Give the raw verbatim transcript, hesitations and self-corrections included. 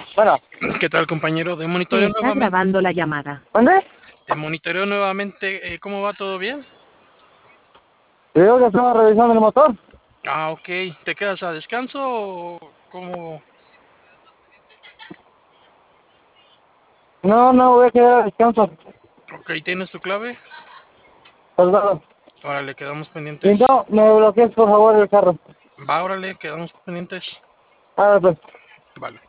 Bueno, ¿Qué tal, compañero? De Se monitoreo está nuevamente. grabando la llamada. ¿dónde? De monitoreo nuevamente. eh, ¿Cómo va? ¿Todo bien? Te digo que estaba revisando el motor. Ah, ok. ¿Te quedas a descanso o cómo? No, no voy a quedar a descanso. Ok, ¿tienes tu clave? Soldado. Órale, quedamos Y pendientes. no, me bloquees por favor el carro. Va, órale, quedamos pendientes. A ver, pues. Vale.